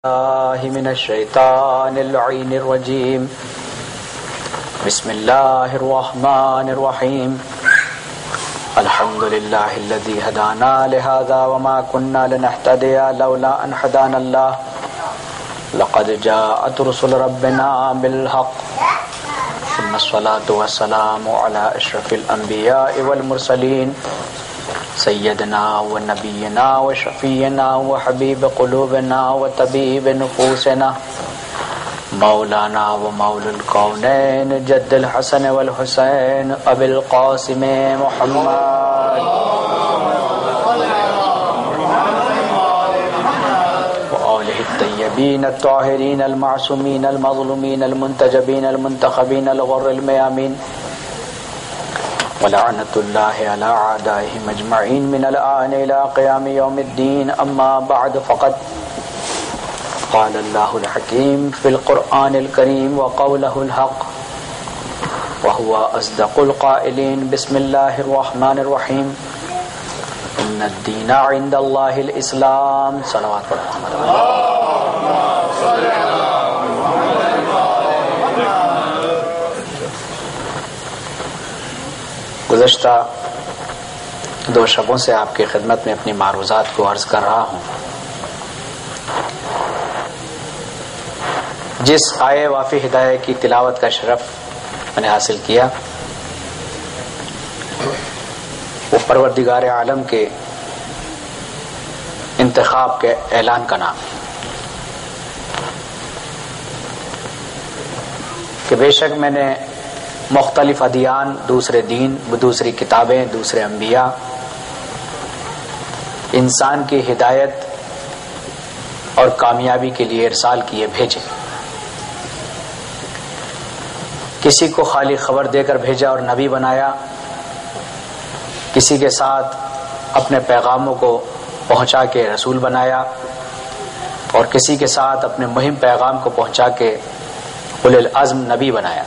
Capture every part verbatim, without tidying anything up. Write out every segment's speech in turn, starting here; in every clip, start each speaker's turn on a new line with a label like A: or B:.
A: الله من الشيطان اللعين الرجيم. بسم الله الرحمن الرحيم. الحمد لله الذي هدانا لهذا وما كنا لنهتدي لولا أن هدانا الله. لقد جاءت رسل ربنا بالحق. ثم الصلاة والسلام على أشرف الأنبياء والمرسلين سيدنا ونبينا وشفينا وحبيب قلوبنا وطبيب نفوسنا مولانا ومولى الكونين جد الحسن والحسين أبي القاسم محمد وآله الطيبين الطاهرين المعصومين المظلومين المنتجبين المنتخبين الغر الميامين ولعنة الله على أعدائهم أجمعين من الآن إلى قيام يوم الدين. أما بعد فقد قال الله الحكيم في القرآن الكريم وقوله الحق وهو أصدق القائلين. بسم الله الرحمن الرحيم. إن الدين عند الله الإسلام. صلوات محمد. گزشتہ دو شبوں سے آپ کی خدمت میں اپنی معروضات کو عرض کر رہا ہوں. جس آئے وافی ہدایہ کی تلاوت کا شرف میں نے حاصل کیا وہ پروردگار عالم کے انتخاب کے اعلان کا نام ہے کہ بے شک میں نے مختلف ادیان، دوسرے دین، دوسری کتابیں، دوسرے انبیاء انسان کی ہدایت اور کامیابی کے لیے ارسال کیے بھیجے. کسی کو خالی خبر دے کر بھیجا اور نبی بنایا، کسی کے ساتھ اپنے پیغاموں کو پہنچا کے رسول بنایا اور کسی کے ساتھ اپنے مہم پیغام کو پہنچا کے اولی العزم نبی بنایا.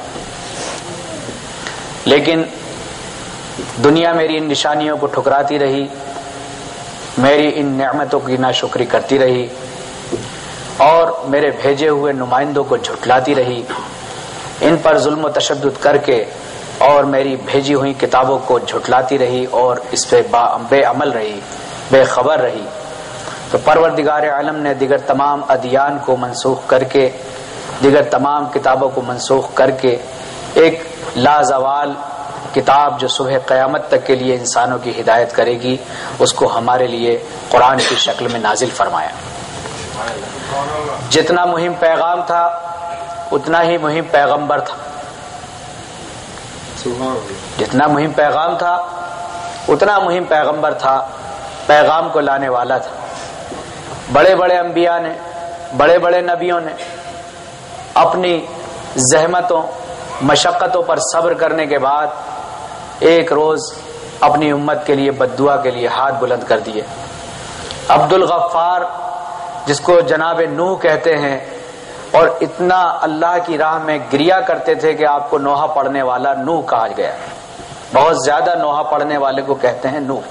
A: لیکن دنیا میری ان نشانیوں کو ٹھکراتی رہی، میری ان نعمتوں کی ناشکری کرتی رہی اور میرے بھیجے ہوئے نمائندوں کو جھٹلاتی رہی، ان پر ظلم و تشدد کر کے اور میری بھیجی ہوئی کتابوں کو جھٹلاتی رہی اور اس پہ بے عمل رہی، بے خبر رہی. تو پروردگار عالم نے دیگر تمام ادیان کو منسوخ کر کے، دیگر تمام کتابوں کو منسوخ کر کے ایک لازوال کتاب جو صبح قیامت تک کے لیے انسانوں کی ہدایت کرے گی اس کو ہمارے لیے قرآن کی شکل میں نازل فرمایا. جتنا مہم پیغام تھا اتنا ہی مہم پیغمبر تھا، جتنا مہم پیغام تھا اتنا مہم پیغمبر تھا، پیغام کو لانے والا تھا. بڑے بڑے انبیاء نے، بڑے بڑے نبیوں نے اپنی زحمتوں مشقتوں پر صبر کرنے کے بعد ایک روز اپنی امت کے لیے بددعا کے لیے ہاتھ بلند کر دیے. عبد الغفار جس کو جناب نوح کہتے ہیں اور اتنا اللہ کی راہ میں گریا کرتے تھے کہ آپ کو نوحہ پڑھنے والا نوح کہا گیا، بہت زیادہ نوحہ پڑھنے والے کو کہتے ہیں نوح.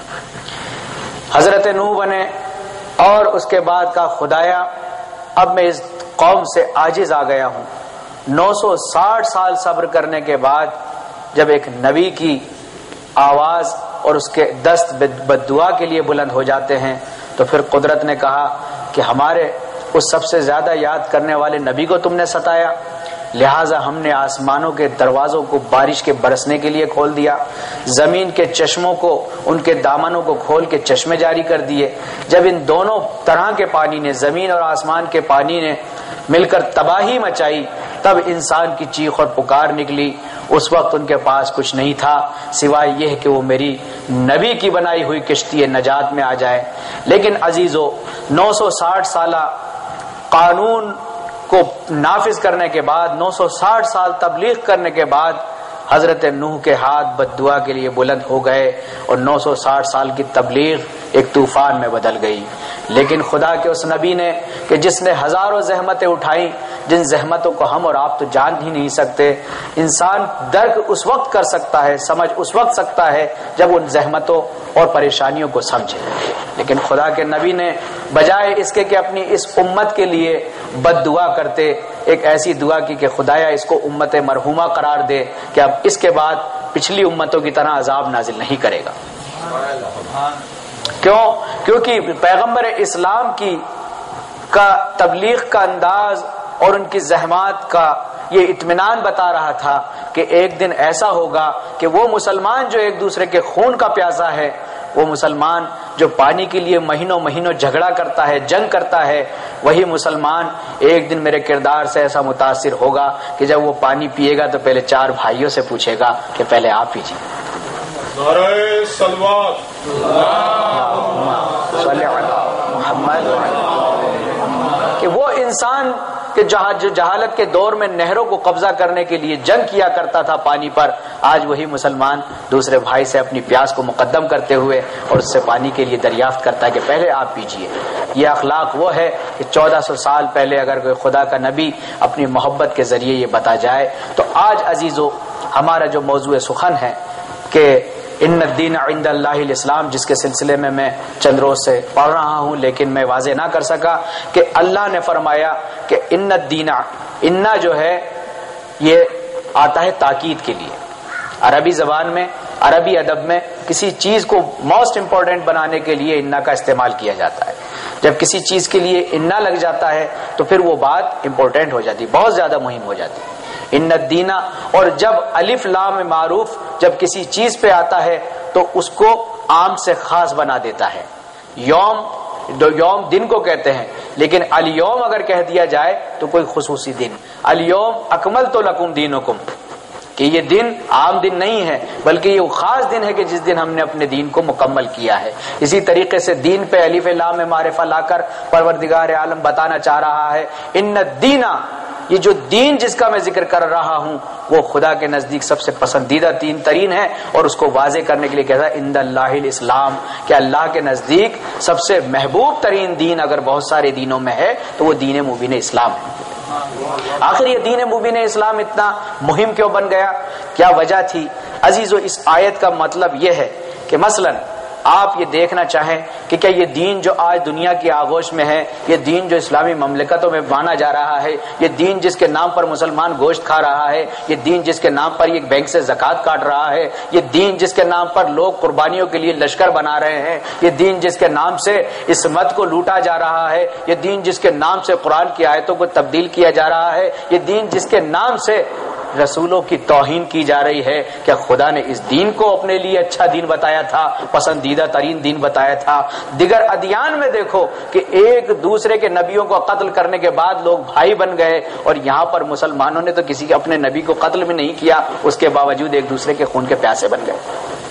A: حضرت نوح بنے اور اس کے بعد کا خدایا اب میں اس قوم سے عاجز آ گیا ہوں. نو سو ساٹھ سال صبر کرنے کے بعد جب ایک نبی کی آواز اور اس کے دست بددعا کے لیے بلند ہو جاتے ہیں تو پھر قدرت نے کہا کہ ہمارے اس سب سے زیادہ یاد کرنے والے نبی کو تم نے ستایا، لہٰذا ہم نے آسمانوں کے دروازوں کو بارش کے برسنے کے لیے کھول دیا، زمین کے چشموں کو، ان کے دامنوں کو کھول کے چشمے جاری کر دیے. جب ان دونوں طرح کے پانی نے، زمین اور آسمان کے پانی نے مل کر تباہی مچائی تب انسان کی چیخ اور پکار نکلی. اس وقت ان کے پاس کچھ نہیں تھا سوائے یہ کہ وہ میری نبی کی بنائی ہوئی کشتی نجات میں آ جائے. لیکن عزیزو، نو سو ساٹھ سالہ قانون کو نافذ کرنے کے بعد، نو سو ساٹھ سال تبلیغ کرنے کے بعد حضرت نوح کے ہاتھ بددعا کے لیے بلند ہو گئے اور نو سو ساٹھ سال کی تبلیغ ایک طوفان میں بدل گئی. لیکن خدا کے اس نبی نے کہ جس نے ہزاروں زحمتیں اٹھائیں، جن زحمتوں کو ہم اور آپ تو جان ہی نہیں سکتے، انسان درک اس وقت کر سکتا ہے، سمجھ اس وقت سکتا ہے جب ان زحمتوں اور پریشانیوں کو سمجھے، لیکن خدا کے نبی نے بجائے اس کے کہ اپنی اس امت کے لیے بد دعا کرتے، ایک ایسی دعا کی کہ خدایا اس کو امت مرحومہ قرار دے کہ اب اس کے بعد پچھلی امتوں کی طرح عذاب نازل نہیں کرے گا۔ کیوں؟ کیونکہ پیغمبر اسلام کی کا تبلیغ کا انداز اور ان کی زحمات کا یہ اطمینان بتا رہا تھا کہ ایک دن ایسا ہوگا کہ وہ مسلمان جو ایک دوسرے کے خون کا پیاسا ہے، وہ مسلمان جو پانی کے لیے مہینوں مہینوں جھگڑا کرتا ہے، جنگ کرتا ہے، وہی مسلمان ایک دن میرے کردار سے ایسا متاثر ہوگا کہ جب وہ پانی پیے گا تو پہلے چار بھائیوں سے پوچھے گا کہ پہلے آپ پیجیے۔
B: نعرہ صلوات
A: صلی علی محمد، کہ وہ انسان کہ جہاں جو جہالت کے دور میں نہروں کو قبضہ کرنے کے لیے جنگ کیا کرتا تھا پانی پر، آج وہی مسلمان دوسرے بھائی سے اپنی پیاس کو مقدم کرتے ہوئے اور اس سے پانی کے لیے دریافت کرتا ہے کہ پہلے آپ پیجیے۔ یہ اخلاق وہ ہے کہ چودہ سو سال پہلے اگر کوئی خدا کا نبی اپنی محبت کے ذریعے یہ بتا جائے تو آج عزیزو ہمارا جو موضوع سخن ہے کہ ان الدین عند اللہ الاسلام، جس کے سلسلے میں میں چند روز سے پڑھ رہا ہوں لیکن میں واضح نہ کر سکا کہ اللہ نے فرمایا کہ ان الدین، انا جو ہے یہ آتا ہے تاکید کے لیے۔ عربی زبان میں، عربی ادب میں کسی چیز کو موسٹ امپورٹنٹ بنانے کے لیے انا کا استعمال کیا جاتا ہے۔ جب کسی چیز کے لیے انا لگ جاتا ہے تو پھر وہ بات امپورٹنٹ ہو جاتی، بہت زیادہ مہم ہو جاتی ہے۔ ان الدین، اور جب الف لام معروف جب کسی چیز پہ آتا ہے تو اس کو عام سے خاص بنا دیتا ہے۔ یوم، دو یوم دن کو کہتے ہیں، لیکن الیوم اگر کہہ دیا جائے تو کوئی خصوصی دن، الیوم اکملت لکم دینکم، کہ یہ دن عام دن نہیں ہے بلکہ یہ خاص دن ہے کہ جس دن ہم نے اپنے دین کو مکمل کیا ہے۔ اسی طریقے سے دین پہ الف لام معرفہ لا کر پروردگار عالم بتانا چاہ رہا ہے ان الدین، یہ جو دین جس کا میں ذکر کر رہا ہوں وہ خدا کے نزدیک سب سے پسندیدہ دین ترین ہے، اور اس کو واضح کرنے کے لیے کہتا ہے عند اللہ الاسلام، کہ اللہ کے نزدیک سب سے محبوب ترین دین اگر بہت سارے دینوں میں ہے تو وہ دین مبین اسلام ہے۔ آخر یہ دین مبین اسلام اتنا مہم کیوں بن گیا؟ کیا وجہ تھی؟ عزیزو، اس آیت کا مطلب یہ ہے کہ مثلاً آپ یہ دیکھنا چاہیں کہ کیا یہ دین جو آج دنیا کی آغوش میں ہے، یہ دین جو اسلامی مملکتوں میں مانا جا رہا ہے، یہ دین جس کے نام پر مسلمان گوشت کھا رہا ہے، یہ دین جس کے نام پر یہ بینک سے زکوٰۃ کاٹ رہا ہے، یہ دین جس کے نام پر لوگ قربانیوں کے لیے لشکر بنا رہے ہیں، یہ دین جس کے نام سے عصمت کو لوٹا جا رہا ہے، یہ دین جس کے نام سے قرآن کی آیتوں کو تبدیل کیا جا رہا ہے، یہ دین جس کے نام سے رسولوں کی توہین کی جا رہی ہے، کیا خدا نے اس دین کو اپنے لیے اچھا دین بتایا تھا، پسندیدہ ترین دین بتایا تھا؟ دیگر ادیان میں دیکھو کہ ایک دوسرے کے نبیوں کو قتل کرنے کے بعد لوگ بھائی بن گئے، اور یہاں پر مسلمانوں نے تو کسی اپنے نبی کو قتل بھی نہیں کیا، اس کے باوجود ایک دوسرے کے خون کے پیاسے بن گئے۔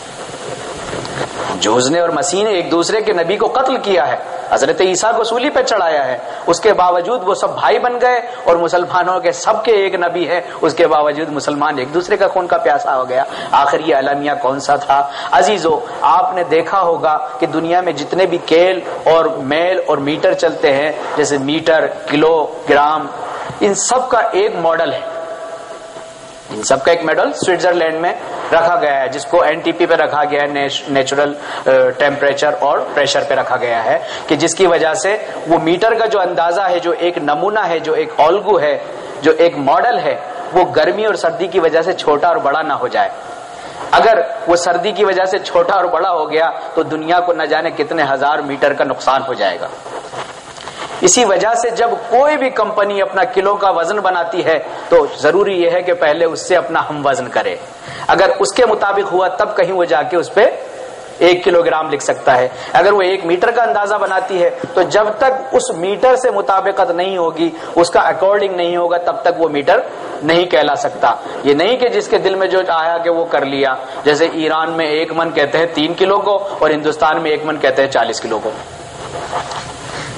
A: جوز نے اور مسیح نے ایک دوسرے کے نبی کو قتل کیا ہے، حضرت عیسیٰ کو سولی پہ چڑھایا ہے، اس کے باوجود وہ سب بھائی بن گئے، اور مسلمانوں کے سب کے ایک نبی ہے، اس کے باوجود مسلمان ایک دوسرے کا خون کا پیاسا ہو گیا۔ آخر یہ المیہ کون سا تھا؟ عزیزو، آپ نے دیکھا ہوگا کہ دنیا میں جتنے بھی کیل اور میل اور میٹر چلتے ہیں، جیسے میٹر، کلو گرام، ان سب کا ایک ماڈل ہے، ان سب کا ایک ماڈل سوئٹزرلینڈ میں رکھا گیا ہے، جس کو این ٹی پی پہ رکھا گیا ہے، نیچرل ٹیمپریچر اور پریشر پہ رکھا گیا ہے، کہ جس کی وجہ سے وہ میٹر کا جو اندازہ ہے، جو ایک نمونہ ہے، جو ایک اولگو ہے، جو ایک ماڈل ہے، وہ گرمی اور سردی کی وجہ سے چھوٹا اور بڑا نہ ہو جائے۔ اگر وہ سردی کی وجہ سے چھوٹا اور بڑا ہو گیا تو دنیا کو نہ جانے کتنے ہزار میٹر کا نقصان ہو جائے گا۔ اسی وجہ سے جب کوئی بھی کمپنی اپنا کلو کا وزن بناتی ہے تو ضروری یہ ہے کہ پہلے اس سے اپنا ہم وزن کرے، اگر اس کے مطابق ہوا تب کہیں وہ جا کے اس پہ ایک کلو گرام لکھ سکتا ہے۔ اگر وہ ایک میٹر کا اندازہ بناتی ہے تو جب تک اس میٹر سے مطابقت نہیں ہوگی، اس کا اکارڈنگ نہیں ہوگا، تب تک وہ میٹر نہیں کہلا سکتا۔ یہ نہیں کہ جس کے دل میں جو آیا کہ وہ کر لیا، جیسے ایران میں ایک من کہتے ہیں تین کلو کو، اور ہندوستان میں ایک من کہتے ہیں چالیس کلو کو۔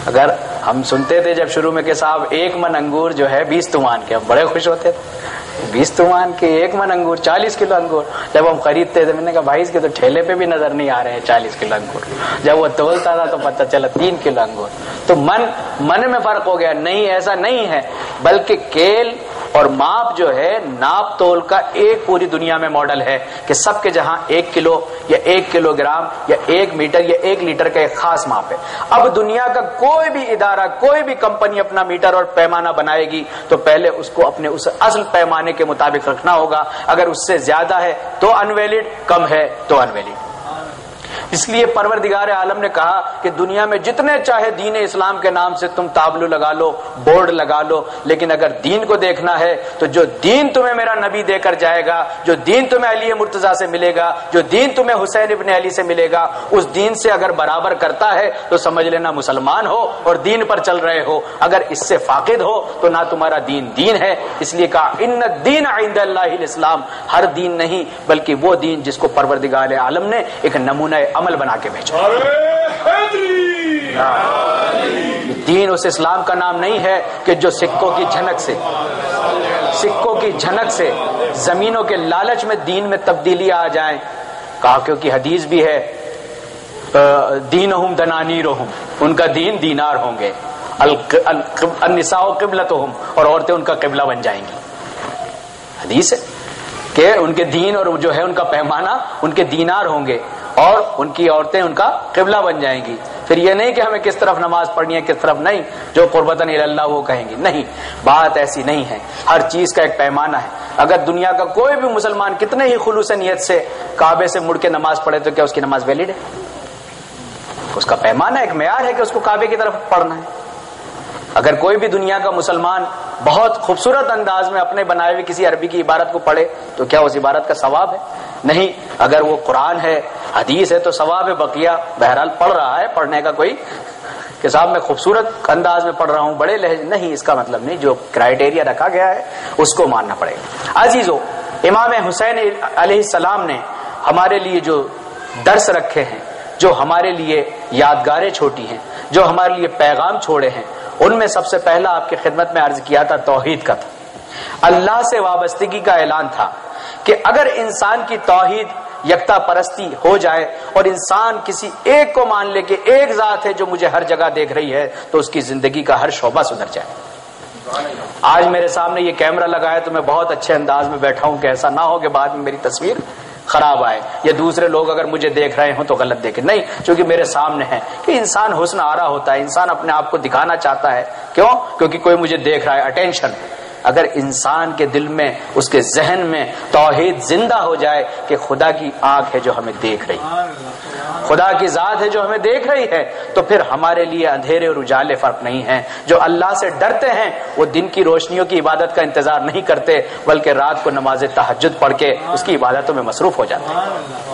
A: اگر ہم سنتے تھے جب شروع میں کہ صاحب ایک من انگور جو ہے بیس تومان کے، ہم بڑے خوش ہوتے تھے، بیس تومان کے ایک من انگور، چالیس کلو انگور۔ جب ہم خریدتے تھے میں نے کہا بھائی اس کے تو ٹھیلے پہ بھی نظر نہیں آ رہے ہیں چالیس کلو انگور، جب وہ تولتا تھا تو پتہ چلا تین کلو انگور۔ تو من من میں فرق ہو گیا، نہیں ایسا نہیں ہے، بلکہ کیل اور ماپ جو ہے ناپ تول کا ایک پوری دنیا میں ماڈل ہے کہ سب کے جہاں ایک کلو یا ایک کلو گرام یا ایک میٹر یا ایک لیٹر کا ایک خاص ماپ ہے۔ اب دنیا کا کوئی بھی ادارہ، کوئی بھی کمپنی اپنا میٹر اور پیمانہ بنائے گی تو پہلے اس کو اپنے اس اصل پیمانے کے مطابق رکھنا ہوگا، اگر اس سے زیادہ ہے تو انویلڈ، کم ہے تو انویلڈ۔ اس لیے پروردگار عالم نے کہا کہ دنیا میں جتنے چاہے دین اسلام کے نام سے تم تابلو لگا لو، بورڈ لگا لو، لیکن اگر دین کو دیکھنا ہے تو جو دین تمہیں میرا نبی دے کر جائے گا، جو دین تمہیں علی مرتضیٰ سے ملے گا، جو دین تمہیں حسین ابن علی سے ملے گا، اس دین سے اگر برابر کرتا ہے تو سمجھ لینا مسلمان ہو اور دین پر چل رہے ہو، اگر اس سے فاقد ہو تو نہ تمہارا دین دین ہے۔ اس لیے کہا ان الدین عند اللہ الاسلام، ہر دین نہیں بلکہ وہ دین جس کو پروردگار عالم نے ایک نمونہ عمل بنا کے بھیجا۔ دین اس اسلام کا نام نہیں ہے کہ جو سکوں کی جھنک سے سکوں کی جھنک سے زمینوں کے لالچ میں دین میں تبدیلی آ جائیں۔ کہا کیونکہ حدیث بھی ہے دینہم دنانیرہم، ان کا دین دینار ہوں گے، النساء قبلتہم، اور عورتیں ان کا قبلہ بن جائیں گی۔ حدیث ہے کہ ان کے دین اور جو ہے ان کا پیمانہ ان کے دینار ہوں گے اور ان کی عورتیں ان کا قبلہ بن جائیں گی۔ پھر یہ نہیں کہ ہمیں کس طرف نماز پڑھنی ہے کس طرف نہیں، جو قربتاً الی اللہ وہ کہیں گے، نہیں، بات ایسی نہیں ہے۔ ہر چیز کا ایک پیمانہ ہے۔ اگر دنیا کا کوئی بھی مسلمان کتنے ہی خلوص نیت سے کعبے سے مڑ کے نماز پڑھے تو کیا اس کی نماز ویلڈ ہے؟ اس کا پیمانہ ایک معیار ہے کہ اس کو کعبے کی طرف پڑھنا ہے۔ اگر کوئی بھی دنیا کا مسلمان بہت خوبصورت انداز میں اپنے بنائے ہوئے کسی عربی کی عبارت کو پڑھے تو کیا اس عبارت کا ثواب ہے؟ نہیں۔ اگر وہ قرآن ہے، حدیث ہے تو ثواب ہے، بقیہ بہرحال پڑھ رہا ہے، پڑھنے کا کوئی کہ صاحب میں خوبصورت انداز میں پڑھ رہا ہوں، بڑے لہجے، نہیں، اس کا مطلب نہیں۔ جو کرائیٹیریا رکھا گیا ہے اس کو ماننا پڑے گا۔ عزیزو، امام حسین علیہ السلام نے ہمارے لیے جو درس رکھے ہیں، جو ہمارے لیے یادگاریں چھوٹی ہیں، جو ہمارے لیے پیغام چھوڑے ہیں، ان میں سب سے پہلا آپ کی خدمت میں عرض کیا تھا توحید کا تھا۔ اللہ سے وابستگی کا اعلان تھا کہ اگر انسان کی توحید یکتا پرستی ہو جائے اور انسان کسی ایک کو مان لے کہ ایک ذات ہے جو مجھے ہر جگہ دیکھ رہی ہے تو اس کی زندگی کا ہر شعبہ سدھر جائے۔ آج میرے سامنے یہ کیمرہ لگا ہے تو میں بہت اچھے انداز میں بیٹھا ہوں کہ ایسا نہ ہو کہ بعد میں میری تصویر خراب آئے یا دوسرے لوگ اگر مجھے دیکھ رہے ہوں تو غلط دیکھیں، نہیں، چونکہ میرے سامنے ہے کہ انسان حسن آرا ہوتا ہے، انسان اپنے آپ کو دکھانا چاہتا ہے، کیوں؟ کیونکہ کوئی مجھے دیکھ رہا ہے، اٹینشن۔ اگر انسان کے دل میں، اس کے ذہن میں توحید زندہ ہو جائے کہ خدا کی آنکھ ہے جو ہمیں دیکھ رہی ہے، خدا کی ذات ہے جو ہمیں دیکھ رہی ہے، تو پھر ہمارے لیے اندھیرے اور اجالے فرق نہیں ہیں۔ جو اللہ سے ڈرتے ہیں وہ دن کی روشنیوں کی عبادت کا انتظار نہیں کرتے بلکہ رات کو نماز تہجد پڑھ کے اس کی عبادتوں میں مصروف ہو جاتے ہیں۔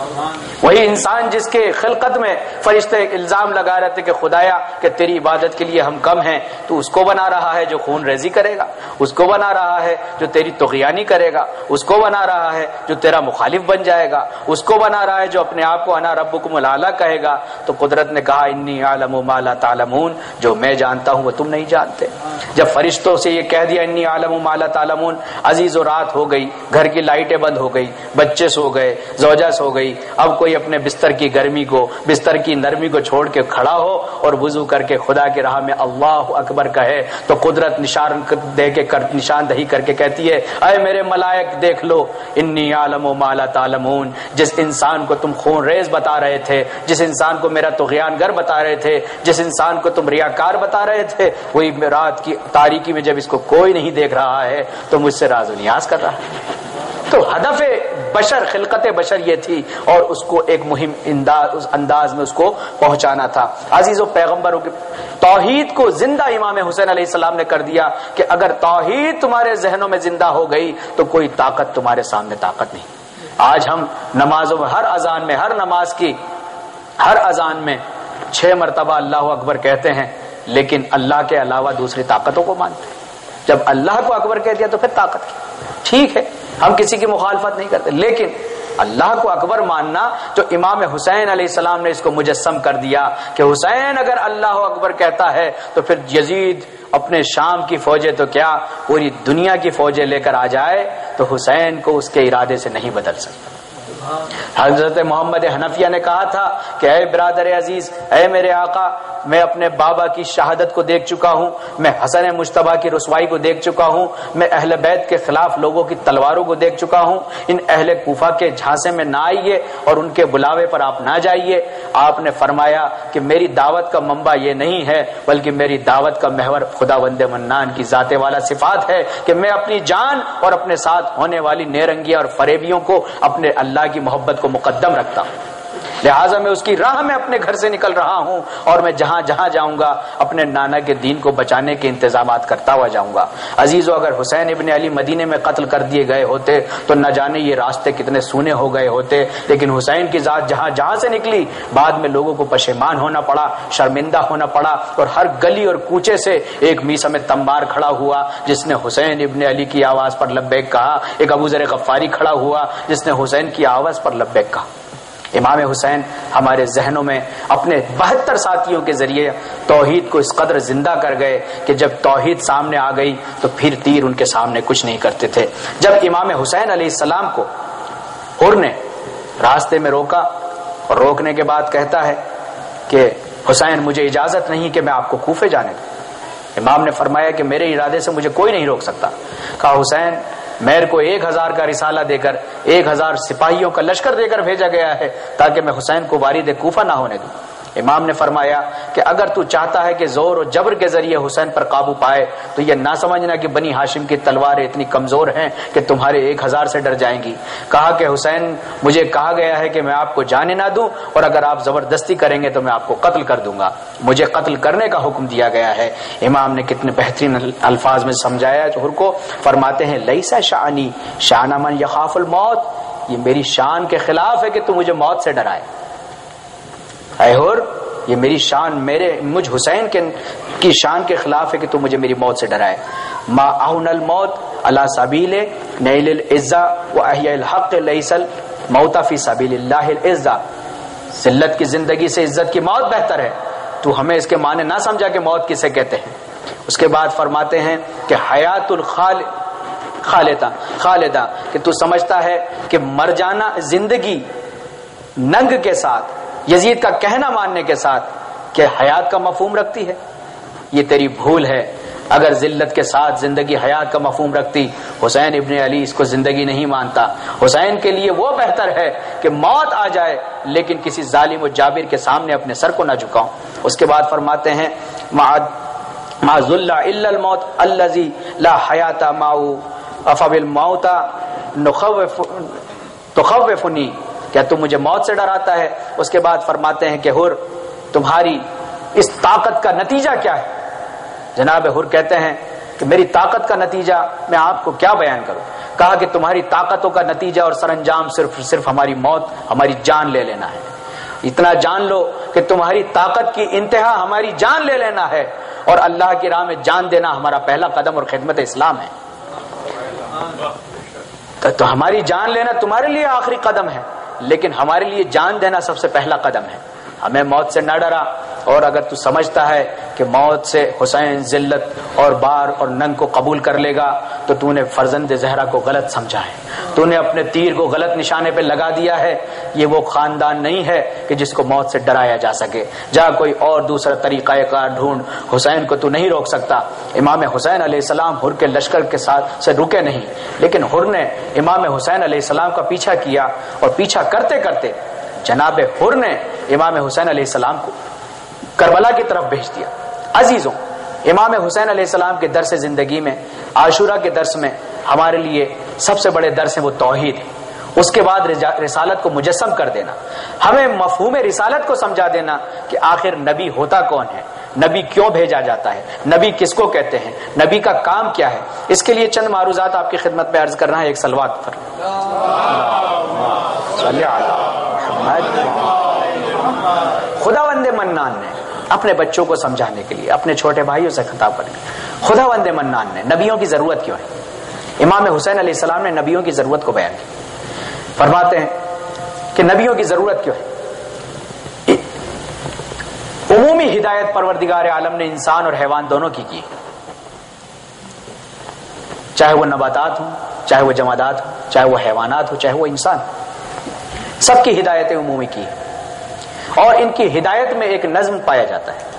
A: وہی انسان جس کے خلقت میں فرشتے الزام لگا رہے تھے کہ خدایا کہ تیری عبادت کے لیے ہم کم ہیں، تو اس کو بنا رہا ہے جو خون ریزی کرے گا، اس کو بنا رہا ہے جو تیری طغیانی کرے گا، اس کو بنا رہا ہے جو تیرا مخالف بن جائے گا، اس کو بنا رہا ہے جو اپنے آپ کو انا ربکم الاعلی کہے گا۔ تو قدرت نے کہا انی اعلم ما لا تعلمون، جو میں جانتا ہوں وہ تم نہیں جانتے۔ جب فرشتوں سے یہ کہہ دیا انی اعلم ما لا تعلمون، عزیز و رات ہو گئی، گھر کی لائٹیں بند ہو گئی، بچے سو گئے، زوجہ سو گئی، اب کوئی اپنے بستر کی گرمی کو، بستر کی نرمی کو چھوڑ کے کھڑا ہو اور وضو کر کے خدا کی راہ میں اللہ اکبر کہے تو قدرت نشان دے کے کر نشان دہی کر کے کہتی ہے اے میرے ملائک دیکھ لو انی عالم و ما لا تعلمون، جس انسان کو تم خون ریز بتا رہے تھے، جس انسان کو میرا طغیان گر بتا رہے تھے، جس انسان کو تم ریاکار بتا رہے تھے، وہی رات کی تاریکی میں جب اس کو کوئی نہیں دیکھ رہا ہے تو مجھ سے راز و نیاز کر رہا ہے۔ تو ہدف بشر، خلقت بشر یہ تھی اور اس کو ایک مہم انداز انداز میں اس کو پہنچانا تھا۔ عزیزو، پیغمبروں کے توحید کو زندہ امام حسین علیہ السلام نے کر دیا کہ اگر توحید تمہارے ذہنوں میں زندہ ہو گئی تو کوئی طاقت تمہارے سامنے طاقت نہیں۔ آج ہم نمازوں میں ہر اذان میں، ہر نماز کی ہر اذان میں چھ مرتبہ اللہ اکبر کہتے ہیں لیکن اللہ کے علاوہ دوسری طاقتوں کو مانتے ہیں۔ جب اللہ کو اکبر کہہ دیا تو پھر طاقت کی، ٹھیک ہے، ہم کسی کی مخالفت نہیں کرتے، لیکن اللہ کو اکبر ماننا تو امام حسین علیہ السلام نے اس کو مجسم کر دیا کہ حسین اگر اللہ اکبر کہتا ہے تو پھر یزید اپنے شام کی فوجیں تو کیا پوری دنیا کی فوجیں لے کر آ جائے تو حسین کو اس کے ارادے سے نہیں بدل سکتا. حضرت محمد حنفیہ نے کہا تھا کہ اے برادر عزیز، اے میرے آقا، میں اپنے بابا کی شہادت کو دیکھ چکا ہوں، میں حسن مجتبیٰ کی رسوائی کو دیکھ چکا ہوں، میں اہل بیت کے خلاف لوگوں کی تلواروں کو دیکھ چکا ہوں. ان اہل کوفہ کے جھانسے میں نہ آئیے اور ان کے بلاوے پر آپ نہ جائیے. آپ نے فرمایا کہ میری دعوت کا منبع یہ نہیں ہے بلکہ میری دعوت کا محور خداوند منان کی ذات والا صفات ہے کہ میں اپنی جان اور اپنے ساتھ ہونے والی نیرنگیاں اور فریبیوں کو اپنے اللہ کی محبت کو مقدم رکھتا ہوں. لہٰذا میں اس کی راہ میں اپنے گھر سے نکل رہا ہوں اور میں جہاں جہاں جاؤں گا اپنے نانا کے دین کو بچانے کے انتظامات کرتا ہوا جاؤں گا. عزیزو، اگر حسین ابن علی مدینے میں قتل کر دیے گئے ہوتے تو نہ جانے یہ راستے کتنے سونے ہو گئے ہوتے، لیکن حسین کی ذات جہاں جہاں سے نکلی بعد میں لوگوں کو پشیمان ہونا پڑا، شرمندہ ہونا پڑا، اور ہر گلی اور کوچے سے ایک میثم تمبار کھڑا ہوا جس نے حسین ابن علی کی آواز پر لبیک کہا، ایک ابو ذر غفاری کھڑا ہوا جس نے حسین کی آواز پر لبیک کہا. امام حسین ہمارے ذہنوں میں اپنے بہتر ساتھیوں کے ذریعے توحید کو اس قدر زندہ کر گئے کہ جب توحید سامنے آ گئی تو پھر تیر ان کے سامنے کچھ نہیں کرتے تھے. جب امام حسین علیہ السلام کو حر نے راستے میں روکا اور روکنے کے بعد کہتا ہے کہ حسین مجھے اجازت نہیں کہ میں آپ کو کوفے جانے دوں. امام نے فرمایا کہ میرے ارادے سے مجھے کوئی نہیں روک سکتا. کہا حسین میرے کو ایک ہزار کا رسالہ دے کر ایک ہزار سپاہیوں کا لشکر دے کر بھیجا گیا ہے تاکہ میں حسین کو وارد کوفہ نہ ہونے دوں. امام نے فرمایا کہ اگر تو چاہتا ہے کہ زور و جبر کے ذریعے حسین پر قابو پائے تو یہ نہ سمجھنا کہ بنی ہاشم کی تلواریں اتنی کمزور ہیں کہ تمہارے ایک ہزار سے ڈر جائیں گی. کہا کہ حسین مجھے کہا گیا ہے کہ میں آپ کو جانے نہ دوں اور اگر آپ زبردستی کریں گے تو میں آپ کو قتل کر دوں گا، مجھے قتل کرنے کا حکم دیا گیا ہے. امام نے کتنے بہترین الفاظ میں سمجھایا جوہر کو. فرماتے ہیں لیسا شانی شان من یخاف الموت، یہ میری شان کے خلاف ہے کہ تو مجھے موت سے ڈرائے. اے حر، یہ میری شان میرے مجھ حسین کے کی شان کے خلاف ہے کہ تو مجھے میری موت سے ڈرائے. ما اہن الموت علی سبیل نیل العزہ و احیاء الحق لیس الموت فی سبیل اللہ العزہ. ذلت کی زندگی سے عزت کی موت بہتر ہے. تو ہمیں اس کے معنی نہ سمجھا کہ موت کسے کہتے ہیں. اس کے بعد فرماتے ہیں کہ حیات الخال خالدہ خالدہ کہ تو سمجھتا ہے کہ مر جانا زندگی ننگ کے ساتھ یزید کا کہنا ماننے کے ساتھ کہ حیات کا مفہوم رکھتی ہے. یہ تیری بھول ہے. اگر ذلت کے ساتھ زندگی حیات کا مفہوم رکھتی حسین ابن علی اس کو زندگی نہیں مانتا. حسین کے لیے وہ بہتر ہے کہ موت آ جائے لیکن کسی ظالم و جابر کے سامنے اپنے سر کو نہ جھکاؤں. اس کے بعد فرماتے ہیں ما ذل الا الموت الذي لا حیات معه افبالموت نخوف تخوفنی، کیا تم مجھے موت سے ڈراتا ہے. اس کے بعد فرماتے ہیں کہ حر تمہاری اس طاقت کا نتیجہ کیا ہے. جناب حر کہتے ہیں کہ میری طاقت کا نتیجہ میں آپ کو کیا بیان کروں. کہا کہ تمہاری طاقتوں کا نتیجہ اور سر انجام صرف صرف ہماری موت، ہماری جان لے لینا ہے. اتنا جان لو کہ تمہاری طاقت کی انتہا ہماری جان لے لینا ہے اور اللہ کی راہ میں جان دینا ہمارا پہلا قدم اور خدمت اسلام ہے. تو ہماری جان لینا تمہارے لیے آخری قدم ہے لیکن ہمارے لیے جان دینا سب سے پہلا قدم ہے. ہمیں موت سے نہ ڈرا. اور اگر تو سمجھتا ہے کہ موت سے حسین ذلت اور بار اور ننگ کو قبول کر لے گا تو تو نے فرزند زہرا کو غلط سمجھا ہے. تو نے اپنے تیر کو غلط نشانے پہ لگا دیا ہے. یہ وہ خاندان نہیں ہے کہ جس کو موت سے ڈرایا جا سکے. جا کوئی اور دوسرا طریقہ کار ڈھونڈ. حسین کو تو نہیں روک سکتا. امام حسین علیہ السلام حر کے لشکر کے ساتھ سے رکے نہیں لیکن حر نے امام حسین علیہ السلام کا پیچھا کیا اور پیچھا کرتے کرتے جناب حر نے امام حسین علیہ السلام کو کربلا کی طرف بھیج دیا. عزیزوں، امام حسین علیہ السلام کے درس زندگی میں، عاشورہ کے درس میں ہمارے لیے سب سے بڑے درس ہیں وہ توحید ہے. اس کے بعد رسالت کو مجسم کر دینا، ہمیں مفہوم رسالت کو سمجھا دینا کہ آخر نبی ہوتا کون ہے، نبی کیوں بھیجا جاتا ہے، نبی کس کو کہتے ہیں، نبی کا کام کیا ہے. اس کے لیے چند معروضات آپ کی خدمت میں عرض کر رہا ہے. ایک صلوات پر خداوند منان نے اپنے بچوں کو سمجھانے کے لیے اپنے چھوٹے بھائیوں سے خطاب کریں. خداوند منان نے نبیوں کی ضرورت کیوں ہے. امام حسین علیہ السلام نے نبیوں کی ضرورت کو بیان کیا. فرماتے ہیں کہ نبیوں کی ضرورت کیوں ہے. عمومی ہدایت پروردگار عالم نے انسان اور حیوان دونوں کی کی، چاہے وہ نباتات ہوں، چاہے وہ جمادات ہوں، چاہے وہ حیوانات ہوں، چاہے وہ انسان، سب کی ہدایتیں عمومی کی ہیں. اور ان کی ہدایت میں ایک نظم پایا جاتا ہے.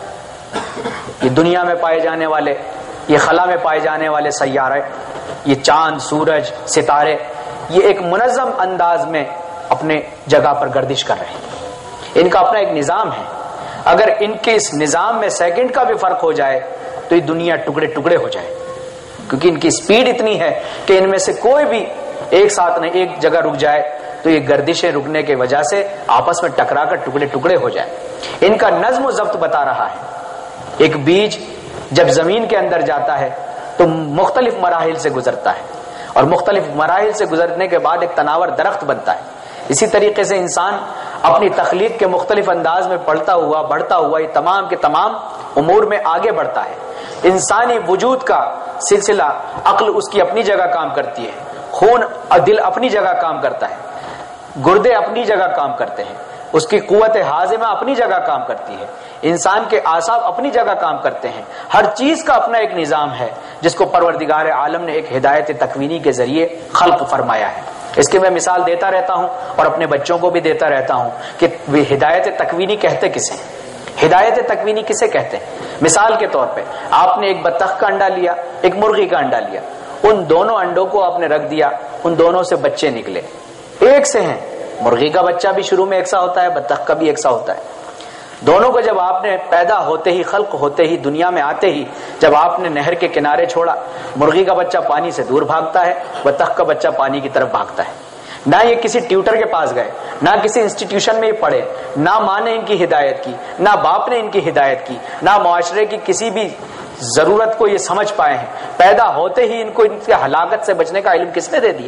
A: یہ دنیا میں پائے جانے والے، یہ خلا میں پائے جانے والے سیارے، یہ چاند، سورج، ستارے، یہ ایک منظم انداز میں اپنے جگہ پر گردش کر رہے ہیں. ان کا اپنا ایک نظام ہے. اگر ان کے اس نظام میں سیکنڈ کا بھی فرق ہو جائے تو یہ دنیا ٹکڑے ٹکڑے ہو جائے، کیونکہ ان کی سپیڈ اتنی ہے کہ ان میں سے کوئی بھی ایک ساتھ نہیں ایک جگہ رک جائے تو یہ گردشیں رکنے کی وجہ سے آپس میں ٹکرا کر ٹکڑے ٹکڑے ہو جائے. ان کا نظم و ضبط بتا رہا ہے. ایک بیج جب زمین کے اندر جاتا ہے تو مختلف مراحل سے گزرتا ہے، اور مختلف مراحل سے گزرنے کے بعد ایک تناور درخت بنتا ہے. اسی طریقے سے انسان اپنی تخلیق کے مختلف انداز میں پڑھتا ہوا بڑھتا ہوا یہ تمام کے تمام امور میں آگے بڑھتا ہے. انسانی وجود کا سلسلہ، عقل اس کی اپنی جگہ کام کرتی ہے، خون اور دل اپنی جگہ کام کرتا ہے، گردے اپنی جگہ کام کرتے ہیں، اس کی قوت ہاضمہ اپنی جگہ کام کرتی ہے، انسان کے اعصاب اپنی جگہ کام کرتے ہیں. ہر چیز کا اپنا ایک نظام ہے جس کو پروردگار عالم نے ایک ہدایت تکوینی کے ذریعے خلق فرمایا ہے. اس کی میں مثال دیتا رہتا ہوں اور اپنے بچوں کو بھی دیتا رہتا ہوں کہ ہدایت تکوینی کہتے کسے ہیں، ہدایت تکوینی کسے کہتے ہیں. مثال کے طور پہ آپ نے ایک بطخ کا انڈا لیا، ایک مرغی کا انڈا لیا، ان دونوں انڈوں کو آپ نے رکھ دیا، ان دونوں سے بچے نکلے، ایک سے ہیں. مرغی کا بچہ بھی شروع میں ایک سا ہوتا ہے، بطخ کا بھی ایک سا ہوتا ہے. دونوں کو جب آپ نے پیدا ہوتے ہی، خلق ہوتے ہی، دنیا میں آتے ہی جب آپ نے نہر کے کنارے چھوڑا، مرغی کا بچہ پانی سے دور بھاگتا ہے، بطخ کا بچہ پانی کی طرف بھاگتا ہے. نہ یہ کسی ٹیوٹر کے پاس گئے، نہ کسی انسٹیٹیوشن میں یہ پڑھے، نہ ماں نے ان کی ہدایت کی، نہ باپ نے ان کی ہدایت کی، نہ معاشرے کی کسی بھی ضرورت کو یہ سمجھ پائے ہیں. پیدا ہوتے ہی ان کو ان کی ہلاکت سے بچنے کا علم کس نے دے دیا؟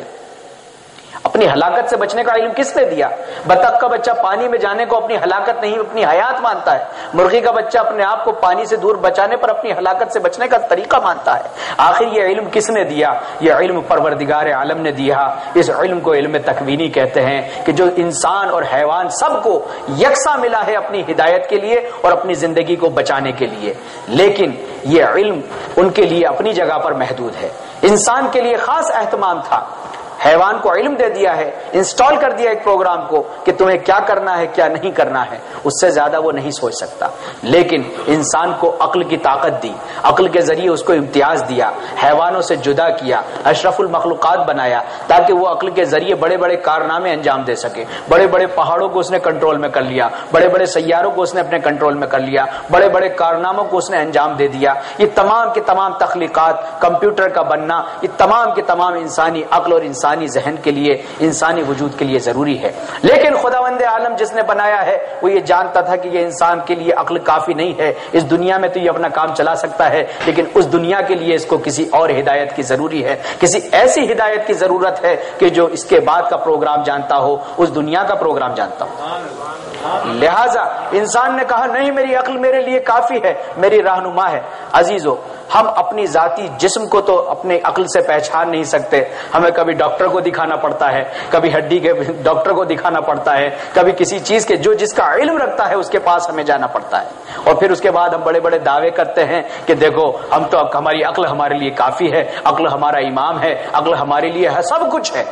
A: اپنی ہلاکت سے بچنے کا علم کس نے دیا؟ بطخ کا بچہ پانی میں جانے کو اپنی ہلاکت نہیں اپنی حیات مانتا ہے، مرغی کا بچہ اپنے آپ کو پانی سے دور بچانے پر اپنی ہلاکت سے بچنے کا طریقہ مانتا ہے. آخر یہ علم کس نے دیا؟ یہ علم پروردگار عالم نے دیا. اس علم کو علم تکوینی کہتے ہیں کہ جو انسان اور حیوان سب کو یکساں ملا ہے اپنی ہدایت کے لیے اور اپنی زندگی کو بچانے کے لیے. لیکن یہ علم ان کے لیے اپنی جگہ پر محدود ہے. انسان کے لیے خاص اہتمام تھا، حیوان کو علم دے دیا ہے، انسٹال کر دیا ایک پروگرام کو کہ تمہیں کیا کرنا ہے کیا نہیں کرنا ہے، اس سے زیادہ وہ نہیں سوچ سکتا. لیکن انسان کو عقل کی طاقت دی، عقل کے ذریعے اس کو امتیاز دیا، حیوانوں سے جدا کیا، اشرف المخلوقات بنایا تاکہ وہ عقل کے ذریعے بڑے بڑے کارنامے انجام دے سکے. بڑے بڑے پہاڑوں کو اس نے کنٹرول میں کر لیا، بڑے بڑے سیاروں کو اس نے اپنے کنٹرول میں کر لیا، بڑے بڑے کارناموں کو اس نے انجام دے دیا. یہ تمام کے تمام تخلیقات، کمپیوٹر کا بننا، یہ تمام کے تمام انسانی عقل اور انسانی ذہن کے لیے، انسانی وجود کے لیے ضروری ہے. لیکن خداوند عالم جس نے بنایا ہے وہ یہ جانتا تھا کہ یہ انسان کے لیے عقل کافی نہیں ہے. اس دنیا میں تو یہ اپنا کام چلا سکتا ہے، لیکن اس دنیا کے لیے اس کو کسی اور ہدایت کی ضروری ہے، کسی ایسی ہدایت کی ضرورت ہے کہ جو اس کے بعد کا پروگرام جانتا ہو، اس دنیا کا پروگرام جانتا ہو. لہذا انسان نے کہا نہیں، میری عقل میرے لیے کافی ہے، میری رہنما ہے. عزیزو، ہم اپنی ذاتی جسم کو تو اپنے عقل سے پہچان نہیں سکتے. ہمیں کبھی ڈاکٹر کو دکھانا پڑتا ہے، کبھی ہڈی کے ڈاکٹر کو دکھانا پڑتا ہے، کبھی کسی چیز کے جو جس کا علم رکھتا ہے اس کے پاس ہمیں جانا پڑتا ہے. اور پھر اس کے بعد ہم بڑے بڑے دعوے کرتے ہیں کہ دیکھو ہم تو ہماری عقل ہمارے لیے کافی ہے، عقل ہمارا امام ہے، عقل ہمارے لیے ہے، سب کچھ ہے.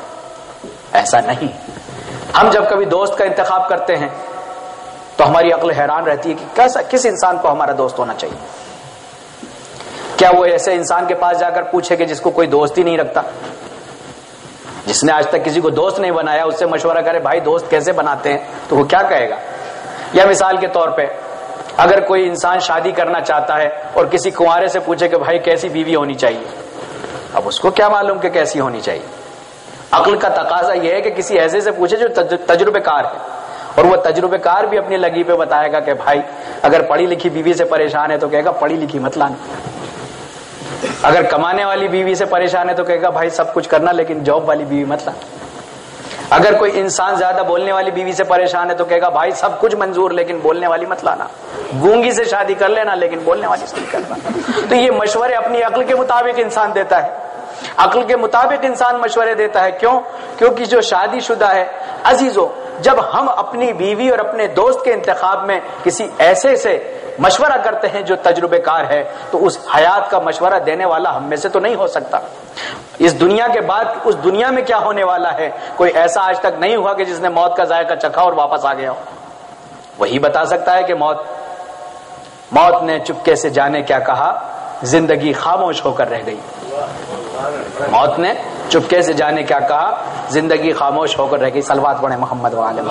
A: ایسا نہیں. ہم جب کبھی دوست کا انتخاب کرتے ہیں تو ہماری عقل حیران رہتی ہے کہ کیسا کس انسان کو ہمارا دوست ہونا چاہیے. کیا وہ ایسے انسان کے پاس جا کر پوچھے کہ جس کو کوئی دوست ہی نہیں رکھتا، جس نے آج تک کسی کو دوست نہیں بنایا، اس سے مشورہ کرے بھائی دوست کیسے بناتے ہیں، تو وہ کیا کہے گا؟ یا مثال کے طور پہ اگر کوئی انسان شادی کرنا چاہتا ہے اور کسی کنوارے سے پوچھے کہ بھائی کیسی بیوی ہونی چاہیے، اب اس کو کیا معلوم کہ کیسی ہونی چاہیے. عقل کا تقاضا یہ ہے کہ کسی ایسے سے پوچھے جو تجربے کار ہے، اور وہ تجربے کار بھی اپنی لگی پہ بتائے گا کہ بھائی اگر پڑھی لکھی بیوی سے پریشان ہے تو کہے گا پڑھی لکھی مت لانا، اگر کمانے والی بیوی سے پریشان ہے تو کہے گا بھائی سب کچھ کرنا لیکن جاب والی بیوی مت لانا. اگر کوئی انسان زیادہ بولنے والی بیوی سے پریشان ہے تو کہے گا بھائی سب کچھ منظور لیکن بولنے والی مت لانا، گونگی سے شادی کر لینا لیکن بولنے والی سے نہیں کرنا. تو یہ مشورے اپنی عقل کے مطابق انسان دیتا ہے، عقل کے مطابق انسان مشورے دیتا ہے. کیوں؟ کیونکہ جو شادی شدہ ہے عزیزو، جب ہم اپنی بیوی اور اپنے دوست کے انتخاب میں کسی ایسے سے مشورہ کرتے ہیں جو تجربے کار ہے، تو اس حیات کا مشورہ دینے والا ہم میں سے تو نہیں ہو سکتا۔ اس دنیا کے بعد اس دنیا میں کیا ہونے والا ہے، کوئی ایسا آج تک نہیں ہوا کہ جس نے موت کا ذائقہ چکھا اور واپس آ گیا ہو۔ وہی بتا سکتا ہے کہ موت موت نے چپکے سے جانے کیا کہا، زندگی خاموش ہو کر رہ گئی۔ موت نے چپکے سے جانے کیا کہا، زندگی خاموش ہو کر رہ گئی۔ صلوات پڑھیں محمد وعلی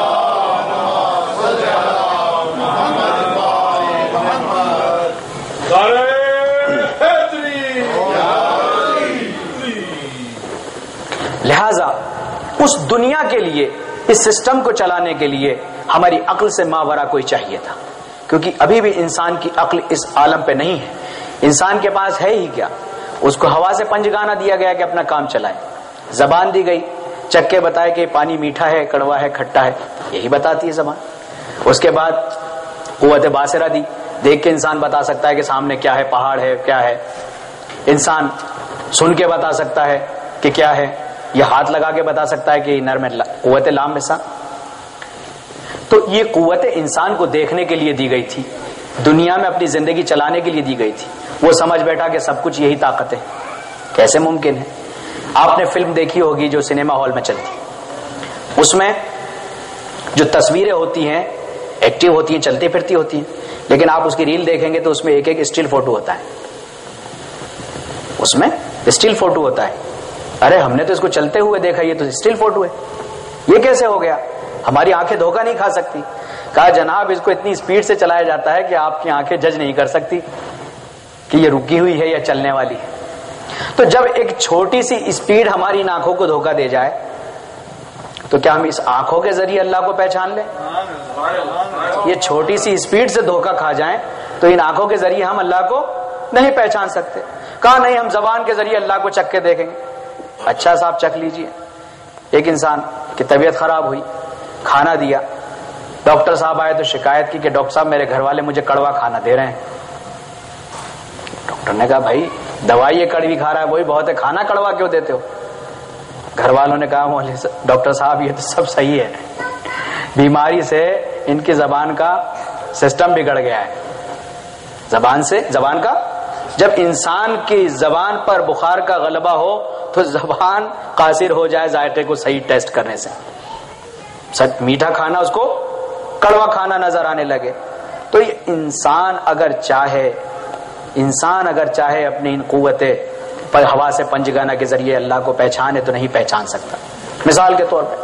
A: لہذا اس دنیا کے لیے، اس سسٹم کو چلانے کے لیے ہماری عقل سے ماورا کوئی چاہیے تھا، کیونکہ ابھی بھی انسان کی عقل اس عالم پہ نہیں ہے۔ انسان کے پاس ہے ہی کیا، اس کو ہوا سے پنجگانا دیا گیا کہ اپنا کام چلائے، زبان دی گئی چکے بتائے کہ پانی میٹھا ہے، کڑوا ہے، کھٹا ہے، یہی بتاتی ہے زبان۔ اس کے بعد قوت باصرہ دی، دیکھ کے انسان بتا سکتا ہے کہ سامنے کیا ہے، پہاڑ ہے، کیا ہے۔ انسان سن کے بتا سکتا ہے کہ کیا ہے، یہ ہاتھ لگا کے بتا سکتا ہے کہ نرم قوت لام لسان۔ تو یہ قوت انسان کو دیکھنے کے لیے دی گئی تھی، دنیا میں اپنی زندگی چلانے کے لیے دی گئی تھی۔ وہ سمجھ بیٹھا کہ سب کچھ یہی طاقت ہے، کیسے ممکن ہے؟ آپ نے فلم دیکھی ہوگی جو سنیما ہال میں چلتی، اس میں جو تصویریں ہوتی ہیں ایکٹیو ہوتی ہیں، چلتی پھرتی ہوتی ہیں، لیکن آپ اس کی ریل دیکھیں گے تو اس میں ایک ایک اسٹل فوٹو ہوتا ہے، اس میں اسٹل فوٹو ہوتا ہے۔ ارے ہم نے تو اس کو چلتے ہوئے دیکھا، یہ تو اسٹل فوٹو ہے، یہ کیسے ہو گیا؟ ہماری آنکھیں دھوکہ نہیں کھا سکتی؟ کہا جناب اس کو اتنی اسپیڈ سے چلایا جاتا ہے کہ آپ کی آنکھیں جج نہیں کر سکتی کہ یہ رکی ہوئی ہے یا چلنے والی ہے۔ تو جب ایک چھوٹی سی اسپیڈ ہماری ان آنکھوں کو دھوکہ دے جائے تو کیا ہم اس آنکھوں کے ذریعے اللہ کو پہچان لیں؟ یہ چھوٹی سی اسپیڈ سے دھوکہ کھا جائیں تو ان آنکھوں کے ذریعے ہم اللہ کو نہیں پہچان سکتے۔ کہا نہیں، ہم زبان کے ذریعے اللہ کو چکھ کے دیکھیں گے۔ اچھا صاحب چکھ لیجئے۔ ایک انسان کی طبیعت خراب ہوئی، کھانا دیا، ڈاکٹر صاحب آئے تو شکایت کی کہ ڈاکٹر صاحب میرے گھر والے مجھے کڑوا کھانا دے رہے ہیں۔ ڈاکٹر نے کہا بھائی دوائی یہ کڑوی کھا رہا ہے وہی بہت ہے، کھانا کڑوا کیوں دیتے ہو؟ گھر والوں نے کہا ڈاکٹر صاحب یہ تو سب صحیح ہے، بیماری سے ان کی زبان کا سسٹم بگڑ گیا ہے۔ زبان سے زبان کا جب انسان کی زبان پر بخار کا غلبہ ہو تو زبان قاصر ہو جائے ذائقے کو صحیح ٹیسٹ کرنے سے، سچ میٹھا کھانا اس کو کڑوا کھانا نظر آنے لگے۔ تو یہ انسان اگر چاہے انسان اگر چاہے اپنی ان قوتیں پر ہوا سے پنجگانا کے ذریعے اللہ کو پہچانے تو نہیں پہچان سکتا۔ مثال کے طور پہ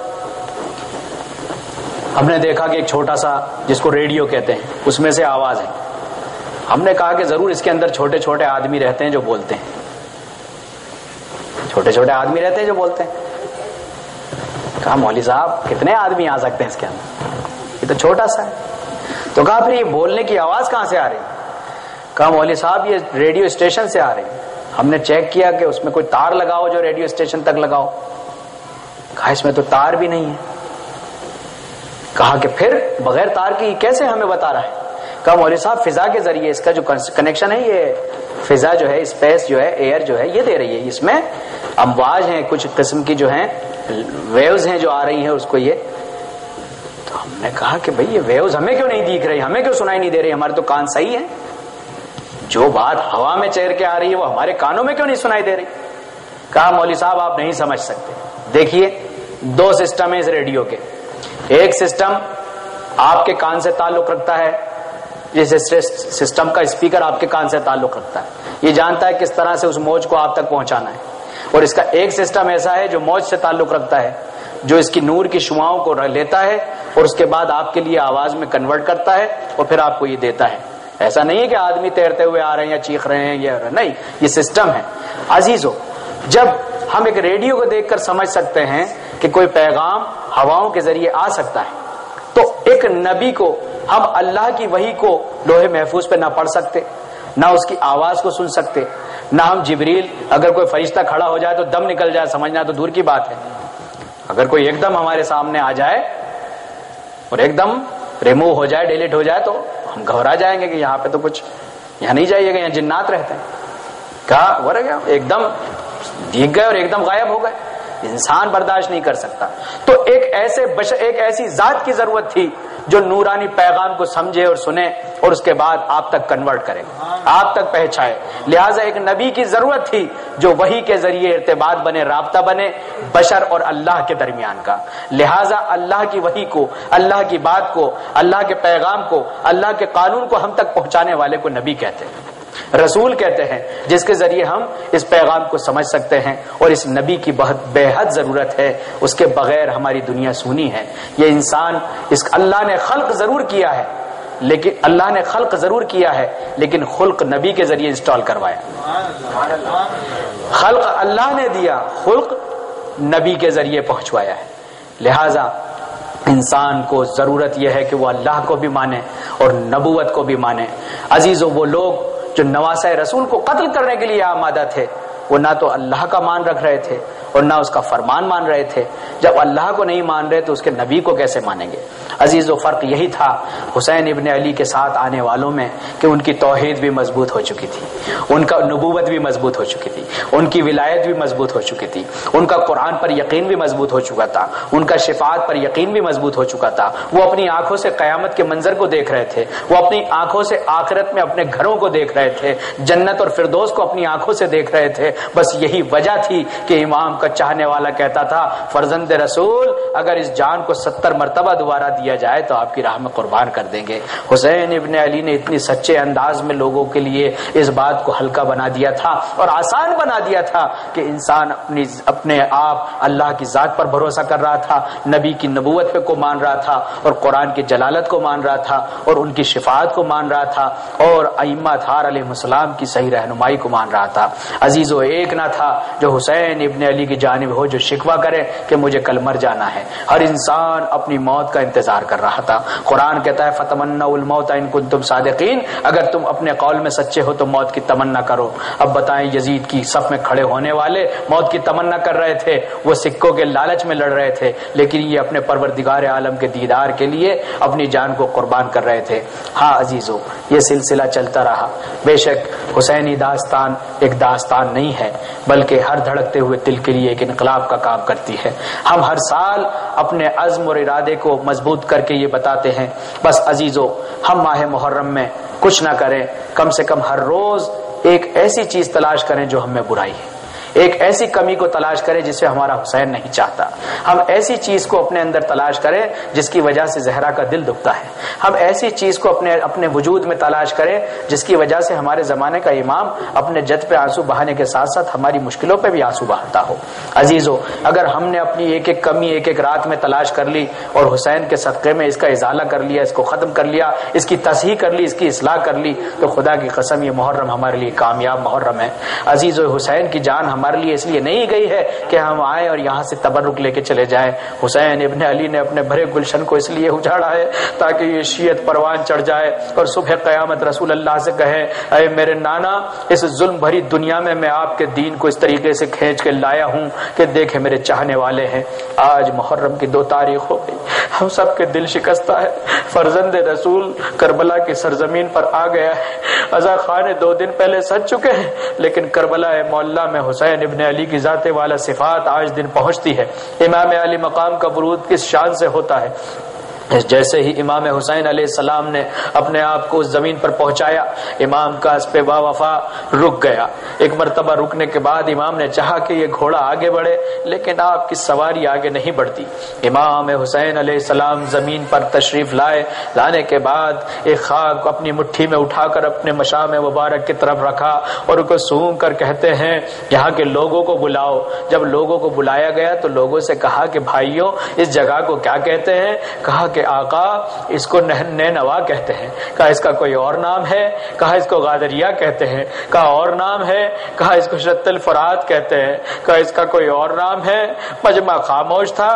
A: ہم نے دیکھا کہ ایک چھوٹا سا جس کو ریڈیو کہتے ہیں اس میں سے آواز ہے، ہم نے کہا کہ ضرور اس کے اندر چھوٹے چھوٹے آدمی رہتے ہیں جو بولتے ہیں، چھوٹے چھوٹے آدمی رہتے ہیں جو بولتے ہیں۔ کہا مولوی صاحب کتنے آدمی آ سکتے ہیں اس کے اندر، یہ تو چھوٹا سا ہے۔ تو کہا پھر یہ بولنے کی آواز کہاں سے آ رہی ہے؟ کہا مولوی صاحب یہ ریڈیو اسٹیشن سے آ رہی ہے، ہم نے چیک کیا کہ اس میں کوئی تار لگاؤ جو ریڈیو اسٹیشن تک لگاؤ۔ کہا اس میں تو تار بھی نہیں ہے۔ کہا کہ پھر بغیر تار کی کیسے ہمیں بتا رہا ہے؟ کہا مولوی صاحب فضا کے ذریعے اس کا جو کنیکشن ہے، یہ فضا جو ہے، اسپیس جو ہے، ایئر جو ہے، یہ دے رہی ہے، اس میں امواج ہیں کچھ قسم کی جو ہیں، ویوز ہیں جو آ رہی ہیں اس کو یہ۔ تو ہم نے کہا کہ بھئی یہ ویوز ہمیں کیوں نہیں دیکھ رہی، ہمیں کیوں سنائی نہیں دے رہی، ہمارے تو کان صحیح ہیں، جو بات ہوا میں چیر کے آ رہی ہے وہ ہمارے کانوں میں کیوں نہیں سنائی دے رہی؟ کہا مولوی صاحب آپ نہیں سمجھ سکتے، دیکھیے دو سسٹم ہیں اس ریڈیو کے، ایک سسٹم آپ کے کان سے تعلق رکھتا ہے، جس سسٹم کا اسپیکر آپ کے کان سے تعلق رکھتا ہے، یہ جانتا ہے کس طرح سے اس موج کو آپ تک پہنچانا ہے، اور اس کا ایک سسٹم ایسا ہے جو موج سے تعلق رکھتا ہے، جو اس کی نور کی شعاؤں کو لیتا ہے اور اس کے بعد آپ کے لیے آواز میں کنورٹ کرتا ہے اور پھر آپ کو یہ دیتا ہے۔ ایسا نہیں ہے کہ آدمی تیرتے ہوئے آ رہے ہیں یا چیخ رہے ہیں، یہ نہیں، یہ سسٹم ہے۔ عزیزو جب ہم ایک ریڈیو کو دیکھ کر سمجھ سکتے ہیں کہ کوئی پیغام ہواؤں کے ذریعے آ سکتا ہے، تو ایک نبی کو ہم اللہ کی وحی کو لوہے محفوظ پہ نہ پڑھ سکتے، نہ اس کی آواز کو سن سکتے، نہ ہم جبریل اگر کوئی فرشتہ کھڑا ہو جائے تو دم نکل جائے سمجھنا تو دور کی بات ہے، اگر کوئی ایک دم ہمارے سامنے آ جائے اور ایک دم ریموو ہو جائے، ڈیلیٹ ہو جائے تو ہم گھبرا جائیں گے کہ یہاں پہ تو کچھ، یہاں نہیں جائیے گا، یہاں جنات رہتے ہیں۔ کہا ورے گیا ایک دم دیکھ گئے اور ایک دم غائب ہو گئے۔ انسان برداشت نہیں کر سکتا. تو ایک ایسے بشر ایک ایسی ذات کی ضرورت تھی جو نورانی پیغام کو سمجھے اور سنے اور اس کے بعد آپ تک کنورٹ کرے, آپ تک پہنچائے. لہٰذا ایک نبی کی ضرورت تھی جو وحی کے ذریعے ارتباط بنے, رابطہ بنے بشر اور اللہ کے درمیان کا. لہٰذا اللہ کی وحی کو, اللہ کی بات کو, اللہ کے پیغام کو, اللہ کے قانون کو ہم تک پہنچانے والے کو نبی کہتے ہیں, رسول کہتے ہیں, جس کے ذریعے ہم اس پیغام کو سمجھ سکتے ہیں. اور اس نبی کی بہت بے حد ضرورت ہے, اس کے بغیر ہماری دنیا سونی ہے. یہ انسان اس اللہ نے خلق ضرور کیا ہے, لیکن اللہ نے خلق ضرور کیا ہے لیکن خلق نبی کے ذریعے انسٹال کروایا. خلق اللہ نے دیا, خلق نبی کے ذریعے پہنچوایا ہے. لہذا انسان کو ضرورت یہ ہے کہ وہ اللہ کو بھی مانے اور نبوت کو بھی مانے. عزیزو, وہ لوگ جو نواسہ رسول کو قتل کرنے کے لیے آمادہ تھے وہ نہ تو اللہ کا مان رکھ رہے تھے اور نہ اس کا فرمان مان رہے تھے. جب اللہ کو نہیں مان رہے تو اس کے نبی کو کیسے مانیں گے؟ عزیزو, فرق یہی تھا حسین ابن علی کے ساتھ آنے والوں میں کہ ان کی توحید بھی مضبوط ہو چکی تھی, ان کا نبوت بھی مضبوط ہو چکی تھی, ان کی ولایت بھی مضبوط ہو چکی تھی, ان کا قرآن پر یقین بھی مضبوط ہو چکا تھا, ان کا شفاعت پر یقین بھی مضبوط ہو چکا تھا. وہ اپنی آنکھوں سے قیامت کے منظر کو دیکھ رہے تھے, وہ اپنی آنکھوں سے آخرت میں اپنے گھروں کو دیکھ رہے تھے, جنت اور فردوس کو اپنی آنکھوں سے دیکھ رہے تھے. بس یہی وجہ تھی کہ امام کا چاہنے والا کہتا تھا, فرزند رسول اگر اس جان کو ستر مرتبہ دوبارہ دیا جائے تو آپ کی راہ میں قربان کر دیں گے. حسین ابن علی نے اتنی سچے انداز میں لوگوں کے لیے اس بات کو ہلکا بنا دیا تھا اور آسان بنا دیا تھا کہ انسان اپنی اپنے آپ اللہ کی ذات پر بھروسہ کر رہا تھا, نبی کی نبوت پہ کو مان رہا تھا اور قرآن کی جلالت کو مان رہا تھا اور ان کی شفاعت کو مان رہا تھا اور ائمہ اطہار علیہ السلام کی صحیح رہنمائی کو مان رہا تھا. عزیزو, ایک نہ تھا جو حسین ابن علی کی جانب ہو جو شکوہ کرے کہ مجھے کل مر جانا ہے. ہر انسان اپنی موت کا انتظار کر رہا تھا. قرآن کہتا ہے فتمنوا الموت ان کنتم صادقین, اگر تم اپنے قول میں سچے ہو تو موت کی تمنا کرو. اب بتائیں, یزید کی صف میں کھڑے ہونے والے موت کی تمنا کر رہے تھے, وہ سکوں کے لالچ میں لڑ رہے تھے, لیکن یہ اپنے پروردگار عالم کے دیدار کے لیے اپنی جان کو قربان کر رہے تھے. ہاں عزیزو, یہ سلسلہ چلتا رہا. بے شک حسینی داستان ایک داستان نہیں ہے بلکہ ہر دھڑکتے ہوئے دل کے لیے ایک انقلاب کا کام کرتی ہے. ہم ہر سال اپنے عزم اور ارادے کو مضبوط کر کے یہ بتاتے ہیں, بس عزیزو ہم ماہ محرم میں کچھ نہ کریں, کم سے کم ہر روز ایک ایسی چیز تلاش کریں جو ہم میں برائی ہے, ایک ایسی کمی کو تلاش کریں جسے ہمارا حسین نہیں چاہتا. ہم ایسی چیز کو اپنے اندر تلاش کریں جس کی وجہ سے زہرا کا دل دکھتا ہے. ہم ایسی چیز کو اپنے اپنے وجود میں تلاش کریں جس کی وجہ سے ہمارے زمانے کا امام اپنے جد پہ آنسو بہانے کے ساتھ ساتھ ہماری مشکلوں پہ بھی آنسو بہاتا ہو. عزیزو, اگر ہم نے اپنی ایک ایک کمی ایک ایک رات میں تلاش کر لی اور حسین کے صدقے میں اس کا ازالہ کر لیا, اس کو ختم کر لیا, اس کی تصحیح کر لی, اس کی اصلاح کر لی, تو خدا کی قسم یہ محرم ہمارے لیے کامیاب محرم ہے. عزیزو, حسین کی جان ہمارے لیے اس لیے نہیں گئی ہے کہ ہم آئیں اور یہاں سے تبرک لے کے چلے جائیں. حسین ابن علی نے اپنے بھرے گلشن کو اس لیے اجاڑا ہے تاکہ یہ شیعت پروان چڑھ جائے اور صبح قیامت رسول اللہ سے کہے, اے میرے نانا, اس ظلم بھری دنیا میں میں آپ کے دین کو اس طریقے سے کھینچ کے لایا ہوں کہ دیکھے میرے چاہنے والے ہیں. آج محرم کی دو تاریخ ہو گئی, ہم سب کے دل شکستہ ہے. فرزند رسول کربلا کی سرزمین پر آ گیا ہے. عزا خان دو دن پہلے سج چکے ہیں, لیکن کربلا معلیٰ میں حسین ابن علی کی ذات والا صفات آج دن پہنچتی ہے. امام علی مقام کا ورود کس شان سے ہوتا ہے. جیسے ہی امام حسین علیہ السلام نے اپنے آپ کو اس زمین پر پہنچایا, امام کا اس پہ با وفا رک گیا. ایک مرتبہ رکنے کے بعد امام نے چاہا کہ یہ گھوڑا آگے بڑھے, لیکن آپ کی سواری آگے نہیں بڑھتی. امام حسین علیہ السلام زمین پر تشریف لائے. لانے کے بعد ایک خاک اپنی مٹھی میں اٹھا کر اپنے مشام مبارک کی طرف رکھا اور ان کو سونگ کر کہتے ہیں, یہاں کے لوگوں کو بلاؤ. جب لوگوں کو بلایا گیا تو لوگوں سے کہا کہ بھائیوں, اس جگہ کو کیا کہتے ہیں؟ کہا کہ آقا, اس کو نینوا کہتے ہیں. کہا اس کا کوئی اور نام ہے؟ کہا اس کو غادریہ کہتے ہیں. کہا اور نام ہے؟ کہا اس کو شط الفرات کہتے ہیں. کہا اس کا کوئی اور نام ہے؟ مجمع خاموش تھا,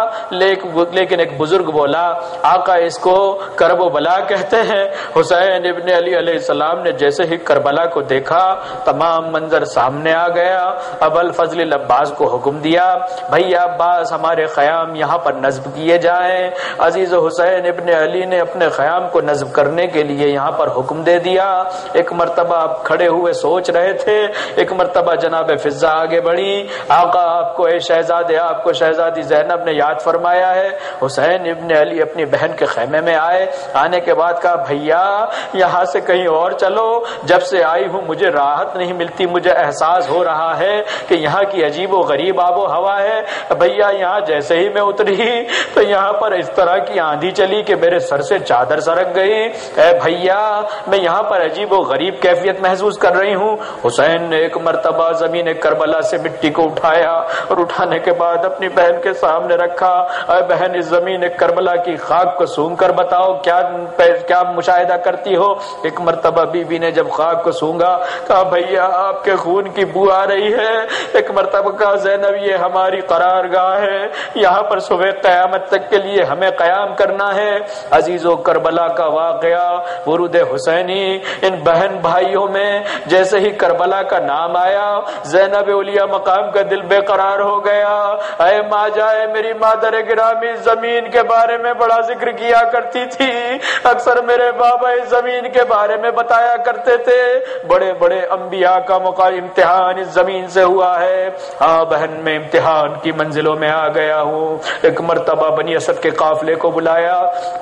A: لیکن ایک بزرگ بولا, آقا اس کو کرب و بلا کہتے ہیں. حسین ابن علی علیہ السلام نے جیسے ہی کربلا کو دیکھا, تمام منظر سامنے آ گیا. ابو الفضل عباس کو حکم دیا, بھیا عباس, ہمارے خیام یہاں پر نصب کیے جائیں. عزیز و حسین حسین ابن علی نے اپنے خیام کو نصب کرنے کے لیے یہاں پر حکم دے دیا۔ ایک مرتبہ آپ کھڑے ہوئے سوچ رہے تھے، ایک مرتبہ جناب فضہ آگے بڑھی، آقا آپ کو اے شہزادے، آپ کو شہزادی زینب نے یاد فرمایا ہے۔ حسین ابن علی اپنی بہن کے خیمے میں آئے، آنے کے بعد کہا بھیا یہاں سے کہیں اور چلو، جب سے آئی ہوں مجھے راحت نہیں ملتی، مجھے احساس ہو رہا ہے کہ یہاں کی عجیب و غریب آب و ہوا ہے۔ بھیا یہاں جیسے ہی میں اتری تو یہاں پر اس طرح کی آندھی چلی کہ میرے سر سے چادر سرک گئی۔ اے بھیا میں یہاں پر عجیب و غریب کیفیت محسوس کر رہی ہوں۔ حسین نے ایک مرتبہ زمین کربلا سے مٹی کو اٹھایا اور اٹھانے کے بعد اپنی بہن کے سامنے رکھا۔ اے بہن اس زمین کربلا کی خاک کو سونگ کر بتاؤ کیا کیا مشاہدہ کرتی ہو۔ ایک مرتبہ بی بی نے جب خاک کو سونگا کہا بھیا آپ کے خون کی بو آ رہی ہے۔ ایک مرتبہ کہا زینب یہ ہماری قرار گاہ ہے، یہاں پر صبح قیامت تک کے لیے ہمیں قیام کرنا ہے۔ عزیزو کربلا کا واقعہ، ورود حسینی ان بہن بھائیوں میں جیسے ہی کربلا کا نام آیا زینب اولیاء مقام کا دل بے قرار ہو گیا۔ اے ماں جائے میری مادر گرامی زمین کے بارے میں بڑا ذکر کیا کرتی تھی، اکثر میرے بابا اس زمین کے بارے میں بتایا کرتے تھے، بڑے بڑے انبیاء کا موقع امتحان اس زمین سے ہوا ہے۔ ہاں بہن میں امتحان کی منزلوں میں آ گیا ہوں۔ ایک مرتبہ بنی اسد کے قافلے کو بلایا،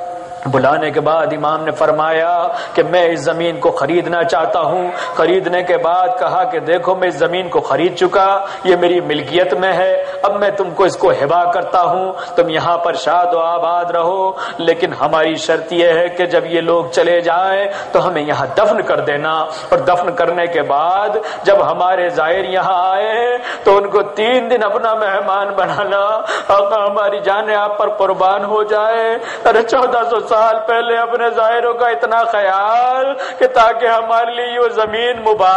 A: بلانے کے بعد امام نے فرمایا کہ میں اس زمین کو خریدنا چاہتا ہوں۔ خریدنے کے بعد کہا کہ دیکھو میں اس زمین کو خرید چکا، یہ میری ملکیت میں ہے، اب میں تم کو اس کو ہبا کرتا ہوں، تم یہاں پر شاد و آباد رہو، لیکن ہماری شرط یہ ہے کہ جب یہ لوگ چلے جائیں تو ہمیں یہاں دفن کر دینا، اور دفن کرنے کے بعد جب ہمارے زائر یہاں آئے تو ان کو تین دن اپنا مہمان بنانا، آقا ہماری جانیں آپ پر قربان ہو جائے۔ ارے چودہ سو سال پہلے اپنے ظاہروں کا اتنا خیال کہ تاکہ ہمارے لیے یہ زمین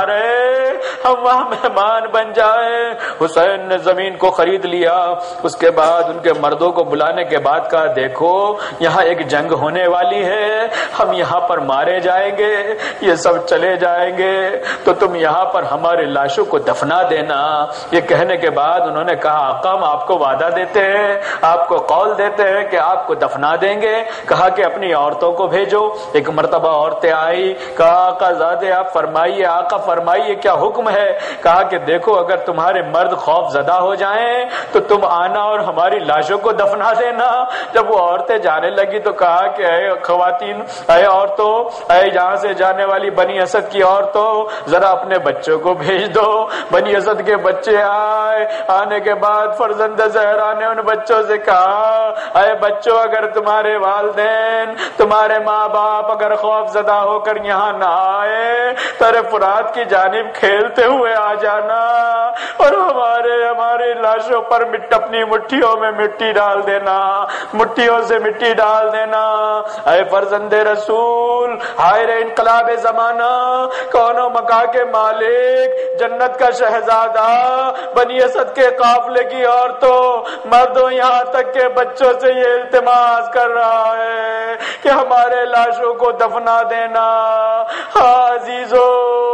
A: مبارک ہم وہاں مہمان بن جائیں۔ حسین نے زمین کو خرید لیا، اس کے بعد ان کے مردوں کو بلانے کے بعد کہا دیکھو یہاں ایک جنگ ہونے والی ہے، ہم یہاں پر مارے جائیں گے، یہ سب چلے جائیں گے، تو تم یہاں پر ہمارے لاشوں کو دفنا دینا۔ یہ کہنے کے بعد انہوں نے کہا آقا ہم آپ کو وعدہ دیتے ہیں، آپ کو قول دیتے ہیں کہ آپ کو دفنا دیں گے۔ کہا کہ اپنی عورتوں کو بھیجو۔ ایک مرتبہ عورتیں آئی، کہا آقا زادے آپ فرمائیے، آقا فرمائیے کیا حکم ہے؟ کہا کہ دیکھو اگر تمہارے مرد خوف زدہ ہو جائیں تو تم آنا اور ہماری لاشوں کو دفنا دینا۔ جب وہ عورتیں جانے لگی تو کہا کہ اے خواتین، اے عورتوں، اے جہاں سے جانے والی بنی اسد کی عورتوں، ذرا اپنے بچوں کو بھیج دو۔ بنی اسد کے بچے آئے، آنے کے بعد فرزند زہرا نے ان بچوں سے کہا اے بچوں اگر تمہارے والدین تمہارے ماں باپ اگر خوف زدہ ہو کر یہاں نہ آئے ترے فرات کی جانب کھیلتے ہوئے آ جانا اور ہمارے ہماری لاشوں پر مٹ اپنی مٹھیوں میں مٹی ڈال دینا، مٹھیوں سے مٹی ڈال دینا۔ اے فرزند رسول، ہائے رے انقلاب زمانہ، کون و مکا کے مالک، جنت کا شہزادہ، بنی اسد کے قافلے کی عورتوں مردوں یہاں تک کہ بچوں سے یہ التماس کر رہا ہے کہ ہمارے لاشوں کو دفنا دینا۔ ہاں عزیزو،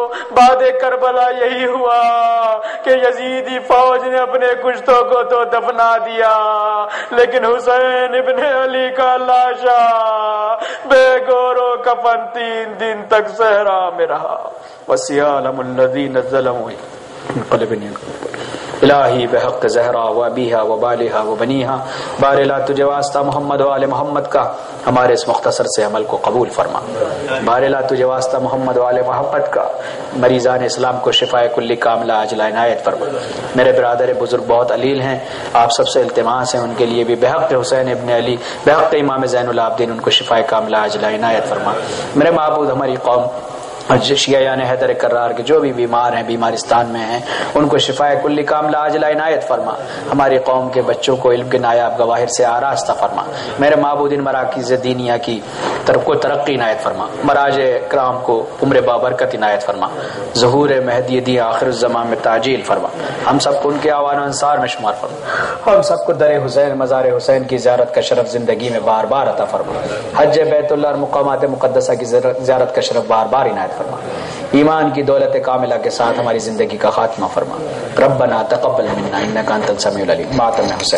A: بعد کربلا یہی ہوا کہ یزیدی فوج نے اپنے کشتوں کو تو دفنا دیا، لیکن حسین ابن علی کا لاشا بے گور و کفن تین دن تک صحرا میں رہا۔ وَسِيَعْلَمُ الَّذِينَ ظَلَمُوا الہی بحق زہرا و ابیہا و بالہا و بنیہا، بار لا تجھے واسطہ محمد و آل محمد کا ہمارے اس مختصر سے عمل کو قبول فرما۔ بار لا تجھے واسطہ محمد و آل محمد کا مریضان اسلام کو شفائے کلی کاملہ عاجلہ عنایت فرما۔ میرے برادر بزرگ بہت علیل ہیں، آپ سب سے التماس ہے ان کے لیے بھی بحق حسین ابن علی، بحق امام زین العابدین ان کو شفائے کاملہ عاجلہ عنایت فرما۔ میرے معبود ہماری قوم شیعیان حیدر کرار کے جو بھی بیمار ہیں، بیمارستان میں ہیں، ان کو شفائے کلی کاملہ عاجلہ عنایت فرما۔ ہماری قوم کے بچوں کو علم کے نایاب گواہر سے آراستہ فرما۔ میرے معبود ان مراکز دینیہ کی ترق و ترقی عنایت فرما، مراج کرام کو عمر بابرکت عنایت فرما، ظہور مہدی دی آخر الزمان میں تعجیل فرما، ہم سب کو ان کے آوان و انصار میں شمار فرما، ہم سب کو در حسین مزار حسین کی زیارت کا شرف زندگی میں بار بار عطا فرما، حج بیت اللہ اور مقامات مقدسہ کی زیارت کا شرف بار بار عنایت فرما، ایمان کی دولت کاملہ کے ساتھ ہماری زندگی کا خاتمہ فرما۔ ربنا تقبل منا انک انت السمیع العلیم۔ ماتم حسین۔